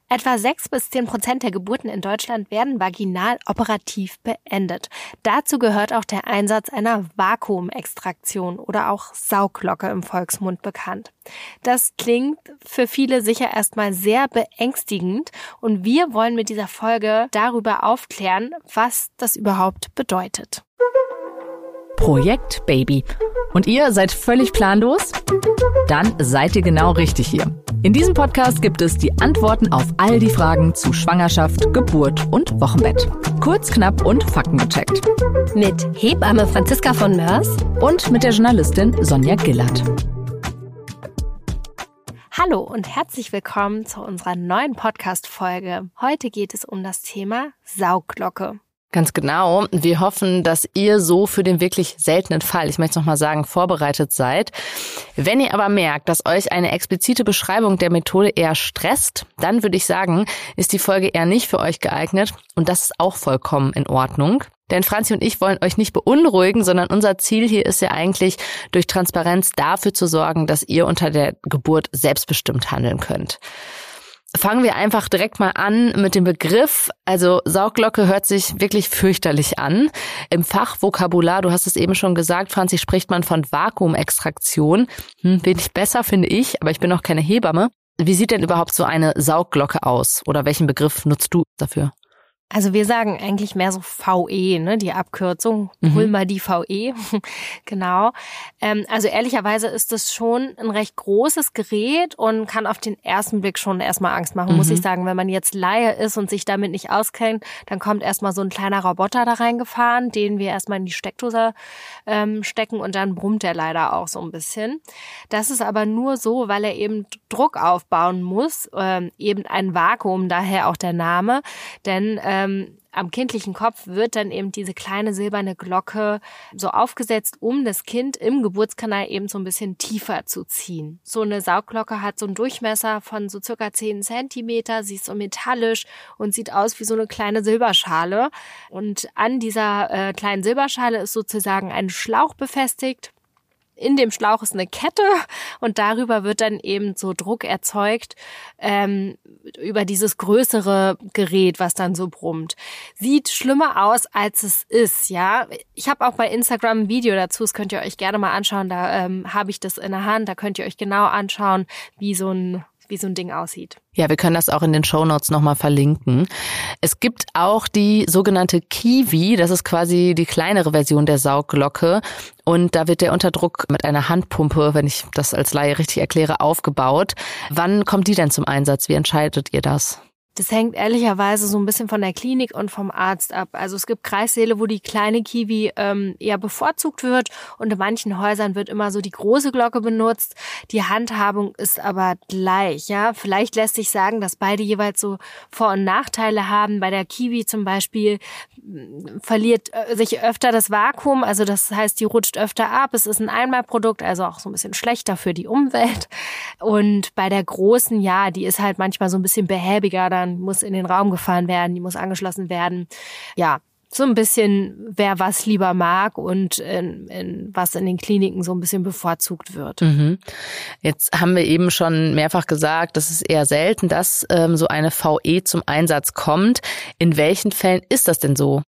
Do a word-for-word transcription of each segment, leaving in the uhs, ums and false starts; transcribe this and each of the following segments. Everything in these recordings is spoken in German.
Etwa sechs bis zehn Prozent der Geburten in Deutschland werden vaginal operativ beendet. Dazu gehört auch der Einsatz einer Vakuumextraktion oder auch Sauglocke im Volksmund bekannt. Das klingt für viele sicher erstmal sehr beängstigend und wir wollen mit dieser Folge darüber aufklären, was das überhaupt bedeutet. Projekt Baby. Und ihr seid völlig planlos? Dann seid ihr genau richtig hier. In diesem Podcast gibt es die Antworten auf all die Fragen zu Schwangerschaft, Geburt und Wochenbett. Kurz, knapp und faktengecheckt. Mit Hebamme Franziska von Mörs und mit der Journalistin Sonja Gillert. Hallo und herzlich willkommen zu unserer neuen Podcast-Folge. Heute geht es um das Thema Sauglocke. Ganz genau. Wir hoffen, dass ihr so für den wirklich seltenen Fall, ich möchte es nochmal sagen, vorbereitet seid. Wenn ihr aber merkt, dass euch eine explizite Beschreibung der Methode eher stresst, dann würde ich sagen, ist die Folge eher nicht für euch geeignet und das ist auch vollkommen in Ordnung. Denn Franzi und ich wollen euch nicht beunruhigen, sondern unser Ziel hier ist ja eigentlich, durch Transparenz dafür zu sorgen, dass ihr unter der Geburt selbstbestimmt handeln könnt. Fangen wir einfach direkt mal an mit dem Begriff. Also Sauglocke hört sich wirklich fürchterlich an. Im Fachvokabular, du hast es eben schon gesagt, Franzi, spricht man von Vakuumextraktion. Hm, wenig besser, finde ich, aber ich bin auch keine Hebamme. Wie sieht denn überhaupt so eine Sauglocke aus? Oder welchen Begriff nutzt du dafür? Also wir sagen eigentlich mehr so V E, ne, die Abkürzung. Mhm. Hol mal die V E. Genau. Ähm, also ehrlicherweise ist das schon ein recht großes Gerät und kann auf den ersten Blick schon erstmal Angst machen, mhm. muss ich sagen. Wenn man jetzt Laie ist und sich damit nicht auskennt, dann kommt erstmal so ein kleiner Roboter da reingefahren, den wir erstmal in die Steckdose ähm, stecken und dann brummt der leider auch so ein bisschen. Das ist aber nur so, weil er eben Druck aufbauen muss, ähm, eben ein Vakuum, daher auch der Name, denn äh, Ähm, am kindlichen Kopf wird dann eben diese kleine silberne Glocke so aufgesetzt, um das Kind im Geburtskanal eben so ein bisschen tiefer zu ziehen. So eine Saugglocke hat so einen Durchmesser von so circa zehn Zentimeter, sie ist so metallisch und sieht aus wie so eine kleine Silberschale. Und an dieser äh, kleinen Silberschale ist sozusagen ein Schlauch befestigt. In dem Schlauch ist eine Kette und darüber wird dann eben so Druck erzeugt ähm, über dieses größere Gerät, was dann so brummt. Sieht schlimmer aus, als es ist, ja. Ich habe auch bei Instagram ein Video dazu, das könnt ihr euch gerne mal anschauen. Da ähm, habe ich das in der Hand, da könnt ihr euch genau anschauen, wie so ein wie so ein Ding aussieht. Ja, wir können das auch in den Shownotes nochmal verlinken. Es gibt auch die sogenannte Kiwi, das ist quasi die kleinere Version der Saugglocke und da wird der Unterdruck mit einer Handpumpe, wenn ich das als Laie richtig erkläre, aufgebaut. Wann kommt die denn zum Einsatz? Wie entscheidet ihr das? Das hängt ehrlicherweise so ein bisschen von der Klinik und vom Arzt ab. Also es gibt Kreissäle, wo die kleine Kiwi ähm, eher bevorzugt wird und in manchen Häusern wird immer so die große Glocke benutzt. Die Handhabung ist aber gleich, ja. Vielleicht lässt sich sagen, dass beide jeweils so Vor- und Nachteile haben. Bei der Kiwi zum Beispiel verliert sich öfter das Vakuum, also das heißt, die rutscht öfter ab. Es ist ein Einmalprodukt, also auch so ein bisschen schlechter für die Umwelt. Und bei der großen, ja, die ist halt manchmal so ein bisschen behäbiger, dann muss in den Raum gefahren werden, die muss angeschlossen werden. Ja, so ein bisschen, wer was lieber mag und in, in, was in den Kliniken so ein bisschen bevorzugt wird. Mhm. Jetzt haben wir eben schon mehrfach gesagt, das ist eher selten, dass ähm, so eine V E zum Einsatz kommt. In welchen Fällen ist das denn so?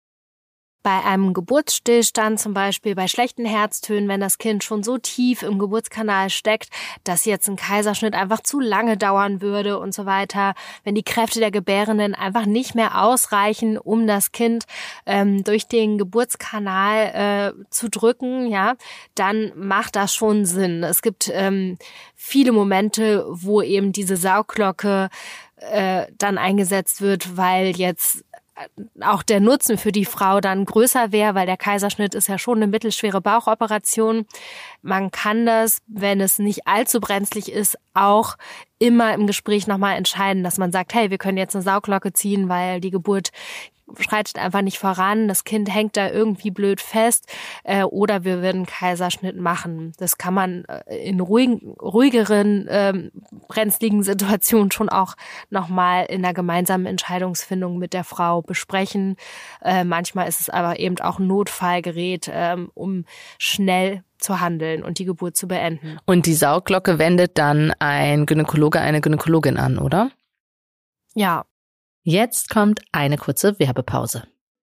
Bei einem Geburtsstillstand zum Beispiel, bei schlechten Herztönen, wenn das Kind schon so tief im Geburtskanal steckt, dass jetzt ein Kaiserschnitt einfach zu lange dauern würde und so weiter, wenn die Kräfte der Gebärenden einfach nicht mehr ausreichen, um das Kind ähm, durch den Geburtskanal äh, zu drücken, ja, dann macht das schon Sinn. Es gibt ähm, viele Momente, wo eben diese Saugglocke äh, dann eingesetzt wird, weil jetzt auch der Nutzen für die Frau dann größer wäre, weil der Kaiserschnitt ist ja schon eine mittelschwere Bauchoperation. Man kann das, wenn es nicht allzu brenzlig ist, auch immer im Gespräch nochmal entscheiden, dass man sagt, hey, wir können jetzt eine Sauglocke ziehen, weil die Geburt schreitet einfach nicht voran, das Kind hängt da irgendwie blöd fest äh, oder wir würden einen Kaiserschnitt machen. Das kann man in ruhigen, ruhigeren, ähm, brenzligen Situationen schon auch nochmal in einer gemeinsamen Entscheidungsfindung mit der Frau besprechen. Äh, manchmal ist es aber eben auch ein Notfallgerät, ähm, um schnell zu handeln und die Geburt zu beenden. Und die Sauglocke wendet dann ein Gynäkologe, eine Gynäkologin an, oder? Ja. Jetzt kommt eine kurze Werbepause.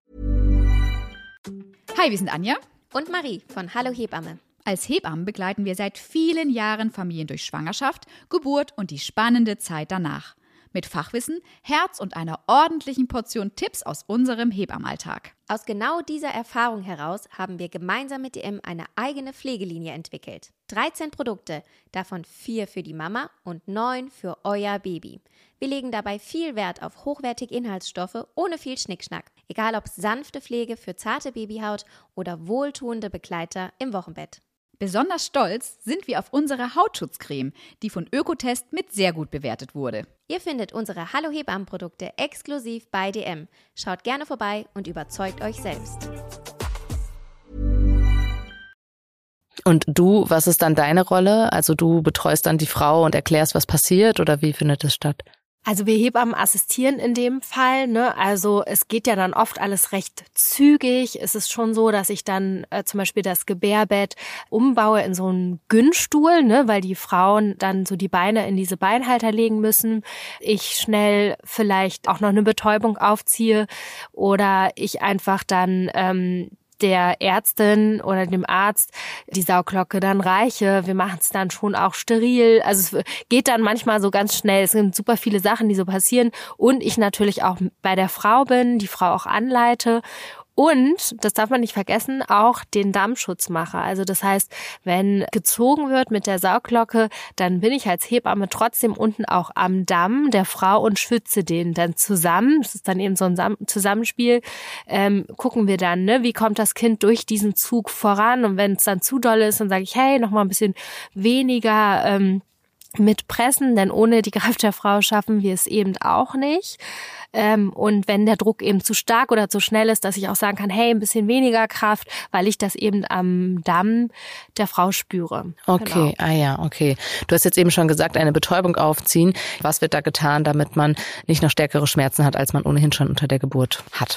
Hi, wir sind Anja und Marie von Hallo Hebamme. Als Hebammen begleiten wir seit vielen Jahren Familien durch Schwangerschaft, Geburt und die spannende Zeit danach. Mit Fachwissen, Herz und einer ordentlichen Portion Tipps aus unserem Hebammenalltag. Aus genau dieser Erfahrung heraus haben wir gemeinsam mit D M eine eigene Pflegelinie entwickelt. dreizehn Produkte, davon vier für die Mama und neun für euer Baby. Wir legen dabei viel Wert auf hochwertige Inhaltsstoffe ohne viel Schnickschnack. Egal ob sanfte Pflege für zarte Babyhaut oder wohltuende Begleiter im Wochenbett. Besonders stolz sind wir auf unsere Hautschutzcreme, die von Ökotest mit sehr gut bewertet wurde. Ihr findet unsere Hallo Hebammen-Produkte exklusiv bei D M. Schaut gerne vorbei und überzeugt euch selbst. Und du, was ist dann deine Rolle? Also du betreust dann die Frau und erklärst, was passiert, oder wie findet es statt? Also wir Hebammen assistieren in dem Fall, ne? Also es geht ja dann oft alles recht zügig. Es ist schon so, dass ich dann äh, zum Beispiel das Gebärbett umbaue in so einen Günnstuhl, ne? Weil die Frauen dann so die Beine in diese Beinhalter legen müssen. Ich schnell vielleicht auch noch eine Betäubung aufziehe oder ich einfach dann ähm, der Ärztin oder dem Arzt die Sauglocke dann reiche. Wir machen es dann schon auch steril. Also es geht dann manchmal so ganz schnell. Es sind super viele Sachen, die so passieren. Und ich natürlich auch bei der Frau bin, die Frau auch anleite. Und, das darf man nicht vergessen, auch den Dammschutz mache. Also das heißt, wenn gezogen wird mit der Sauglocke, dann bin ich als Hebamme trotzdem unten auch am Damm der Frau und schütze den dann zusammen. Das ist dann eben so ein Zusammenspiel. Ähm, gucken wir dann, ne, wie kommt das Kind durch diesen Zug voran? Und wenn es dann zu doll ist, dann sage ich, hey, noch mal ein bisschen weniger ähm, mit pressen, denn ohne die Kraft der Frau schaffen wir es eben auch nicht. Ähm, und wenn der Druck eben zu stark oder zu schnell ist, dass ich auch sagen kann, hey, ein bisschen weniger Kraft, weil ich das eben am Damm der Frau spüre. Okay, genau. Ah ja, okay. Du hast jetzt eben schon gesagt, eine Betäubung aufziehen. Was wird da getan, damit man nicht noch stärkere Schmerzen hat, als man ohnehin schon unter der Geburt hat?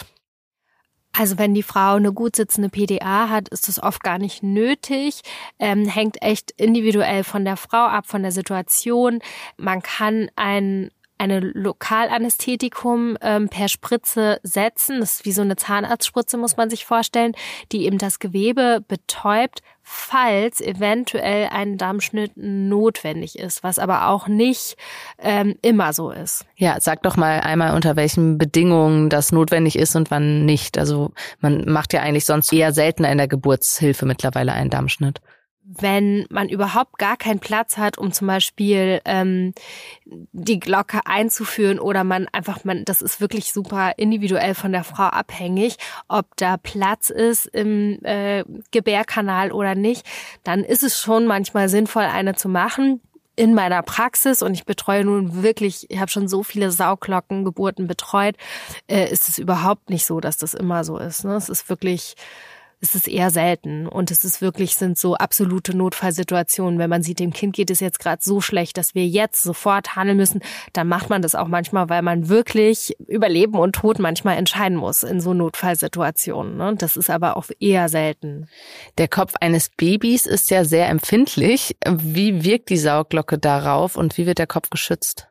Also wenn die Frau eine gut sitzende P D A hat, ist das oft gar nicht nötig. Ähm, hängt echt individuell von der Frau ab, von der Situation. Man kann ein eine Lokalanästhetikum ähm, per Spritze setzen. Das ist wie so eine Zahnarztspritze, muss man sich vorstellen, die eben das Gewebe betäubt, falls eventuell ein Dammschnitt notwendig ist, was aber auch nicht ähm, immer so ist. Ja, sag doch mal einmal, unter welchen Bedingungen das notwendig ist und wann nicht. Also man macht ja eigentlich sonst eher seltener in der Geburtshilfe mittlerweile einen Dammschnitt. Wenn man überhaupt gar keinen Platz hat, um zum Beispiel ähm, die Glocke einzuführen oder man einfach, man, das ist wirklich super individuell von der Frau abhängig, ob da Platz ist im äh, Gebärkanal oder nicht, dann ist es schon manchmal sinnvoll, eine zu machen. In meiner Praxis, und ich betreue nun wirklich, ich habe schon so viele Sauglockengeburten betreut, äh, ist es überhaupt nicht so, dass das immer so ist. Ne? Es ist wirklich... Es ist eher selten und es ist wirklich, sind so absolute Notfallsituationen. Wenn man sieht, dem Kind geht es jetzt gerade so schlecht, dass wir jetzt sofort handeln müssen, dann macht man das auch manchmal, weil man wirklich über Leben und Tod manchmal entscheiden muss in so Notfallsituationen. Ne? Das ist aber auch eher selten. Der Kopf eines Babys ist ja sehr empfindlich. Wie wirkt die Sauglocke darauf und wie wird der Kopf geschützt?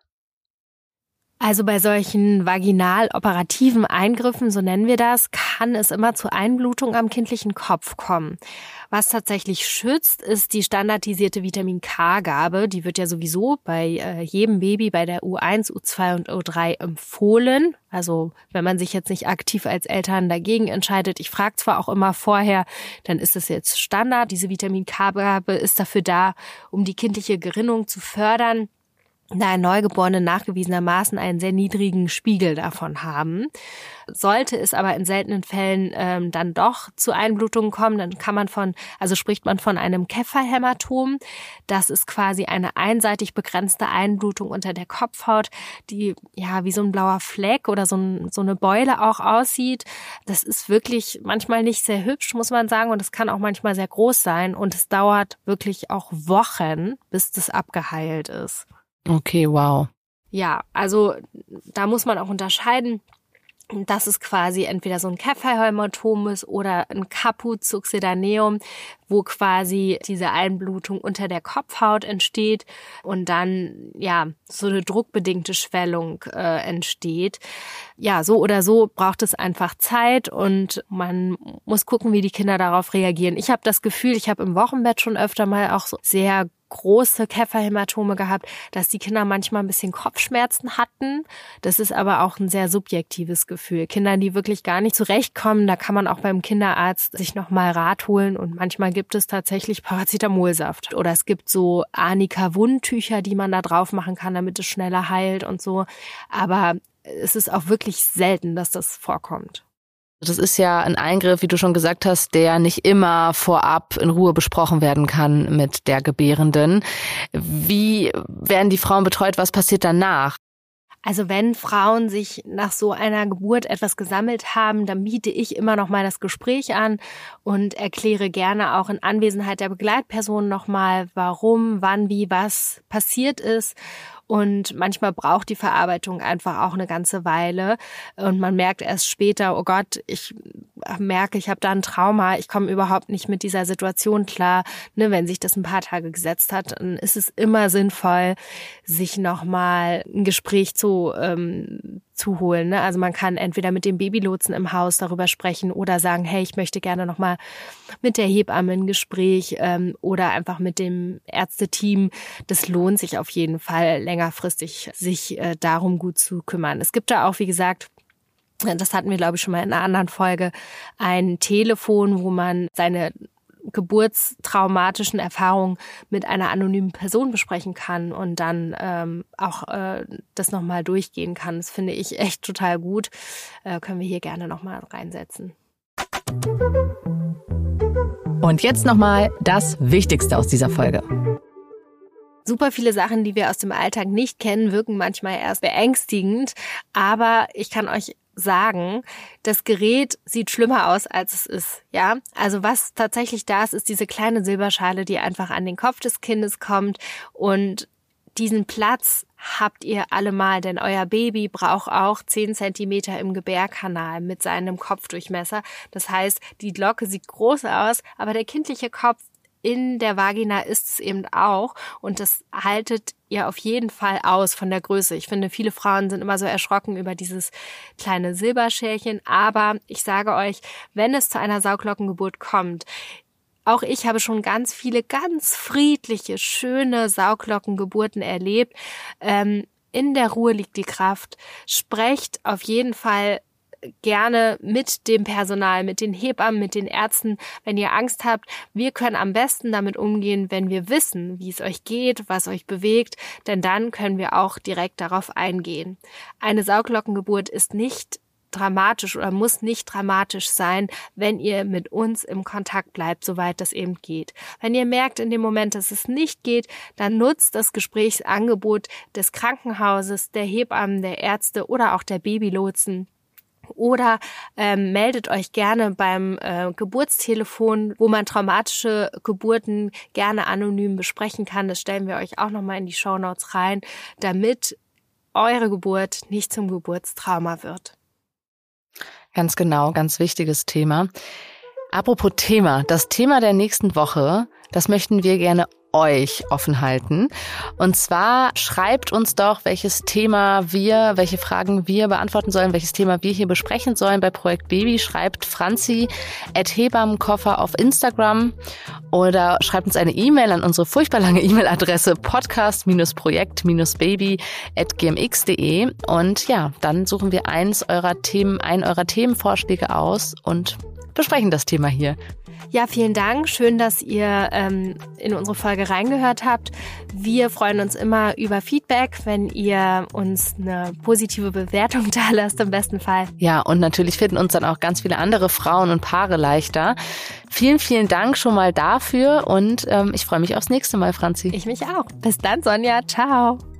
Also bei solchen vaginal-operativen Eingriffen, so nennen wir das, kann es immer zu Einblutung am kindlichen Kopf kommen. Was tatsächlich schützt, ist die standardisierte Vitamin-K-Gabe. Die wird ja sowieso bei äh, jedem Baby bei der U eins, U zwei und U drei empfohlen. Also wenn man sich jetzt nicht aktiv als Eltern dagegen entscheidet, ich frage zwar auch immer vorher, dann ist es jetzt Standard. Diese Vitamin-K-Gabe ist dafür da, um die kindliche Gerinnung zu fördern, da ein Neugeborene nachgewiesenermaßen einen sehr niedrigen Spiegel davon haben. Sollte es aber in seltenen Fällen ähm, dann doch zu Einblutungen kommen, dann kann man von, also spricht man von einem Käferhämatom. Das ist quasi eine einseitig begrenzte Einblutung unter der Kopfhaut, die ja wie so ein blauer Fleck oder so, ein, so eine Beule auch aussieht. Das ist wirklich manchmal nicht sehr hübsch, muss man sagen, und es kann auch manchmal sehr groß sein und es dauert wirklich auch Wochen, bis das abgeheilt ist. Okay, wow. Ja, also da muss man auch unterscheiden. dass es quasi entweder so ein Käferhämatom ist oder ein Caput succedaneum, wo quasi diese Einblutung unter der Kopfhaut entsteht und dann ja so eine druckbedingte Schwellung äh, entsteht. Ja, so oder so braucht es einfach Zeit und man muss gucken, wie die Kinder darauf reagieren. Ich habe das Gefühl, ich habe im Wochenbett schon öfter mal auch so sehr große Käferhämatome gehabt, dass die Kinder manchmal ein bisschen Kopfschmerzen hatten. Das ist aber auch ein sehr subjektives Gefühl. Kinder, die wirklich gar nicht zurechtkommen, da kann man auch beim Kinderarzt sich nochmal Rat holen und manchmal gibt es tatsächlich Paracetamolsaft oder es gibt so Arnika-Wundtücher, die man da drauf machen kann, damit es schneller heilt und so. Aber es ist auch wirklich selten, dass das vorkommt. Das ist ja ein Eingriff, wie du schon gesagt hast, der nicht immer vorab in Ruhe besprochen werden kann mit der Gebärenden. Wie werden die Frauen betreut? Was passiert danach? Also wenn Frauen sich nach so einer Geburt etwas gesammelt haben, dann biete ich immer noch mal das Gespräch an und erkläre gerne auch in Anwesenheit der Begleitperson noch mal, warum, wann, wie, was passiert ist. Und manchmal braucht die Verarbeitung einfach auch eine ganze Weile. Und man merkt erst später, oh Gott, ich merke, ich habe da ein Trauma, ich komme überhaupt nicht mit dieser Situation klar. Ne, wenn sich das ein paar Tage gesetzt hat, dann ist es immer sinnvoll, sich nochmal ein Gespräch zu ähm, zu holen. Ne? Also man kann entweder mit dem Babylotsen im Haus darüber sprechen oder sagen, hey, ich möchte gerne nochmal mit der Hebamme ein Gespräch ähm, oder einfach mit dem Ärzteteam. Das lohnt sich auf jeden Fall längerfristig, sich äh, darum gut zu kümmern. Es gibt da auch, wie gesagt, das hatten wir, glaube ich, schon mal in einer anderen Folge, ein Telefon, wo man seine geburtstraumatischen Erfahrungen mit einer anonymen Person besprechen kann und dann ähm, auch äh, das nochmal durchgehen kann. Das finde ich echt total gut. Äh, können wir hier gerne nochmal reinsetzen. Und jetzt nochmal das Wichtigste aus dieser Folge. Super viele Sachen, die wir aus dem Alltag nicht kennen, wirken manchmal erst beängstigend. Aber ich kann euch sagen, das Gerät sieht schlimmer aus, als es ist. Ja, also was tatsächlich da ist, ist diese kleine Silberschale, die einfach an den Kopf des Kindes kommt. Und diesen Platz habt ihr allemal, denn euer Baby braucht auch zehn Zentimeter im Gebärkanal mit seinem Kopfdurchmesser. Das heißt, die Glocke sieht groß aus, aber der kindliche Kopf in der Vagina ist es eben auch und das haltet ihr auf jeden Fall aus von der Größe. Ich finde, viele Frauen sind immer so erschrocken über dieses kleine Silberschälchen, aber ich sage euch, wenn es zu einer Sauglockengeburt kommt, auch ich habe schon ganz viele ganz friedliche, schöne Sauglockengeburten erlebt. Ähm, in der Ruhe liegt die Kraft. Sprecht auf jeden Fall gerne mit dem Personal, mit den Hebammen, mit den Ärzten, wenn ihr Angst habt. Wir können am besten damit umgehen, wenn wir wissen, wie es euch geht, was euch bewegt, denn dann können wir auch direkt darauf eingehen. Eine Sauglockengeburt ist nicht dramatisch oder muss nicht dramatisch sein, wenn ihr mit uns im Kontakt bleibt, soweit das eben geht. Wenn ihr merkt in dem Moment, dass es nicht geht, dann nutzt das Gesprächsangebot des Krankenhauses, der Hebammen, der Ärzte oder auch der Babylotsen. Oder ähm, meldet euch gerne beim äh, Geburtstelefon, wo man traumatische Geburten gerne anonym besprechen kann. Das stellen wir euch auch nochmal in die Shownotes rein, damit eure Geburt nicht zum Geburtstrauma wird. Ganz genau, ganz wichtiges Thema. Apropos Thema, das Thema der nächsten Woche, das möchten wir gerne euch offen halten. Und zwar schreibt uns doch, welches Thema wir, welche Fragen wir beantworten sollen, welches Thema wir hier besprechen sollen bei Projekt Baby. Schreibt Franzi at Hebammenkoffer auf Instagram oder schreibt uns eine E-Mail an unsere furchtbar lange E-Mail-Adresse podcast-projekt-baby at gmx punkt de und ja, dann suchen wir eins eurer Themen, einen eurer Themenvorschläge aus und besprechen das Thema hier. Ja, vielen Dank. Schön, dass ihr ähm, in unsere Folge reingehört habt. Wir freuen uns immer über Feedback, wenn ihr uns eine positive Bewertung da lasst, im besten Fall. Ja, und natürlich finden uns dann auch ganz viele andere Frauen und Paare leichter. Vielen, vielen Dank schon mal dafür und ähm, ich freue mich aufs nächste Mal, Franzi. Ich mich auch. Bis dann, Sonja. Ciao.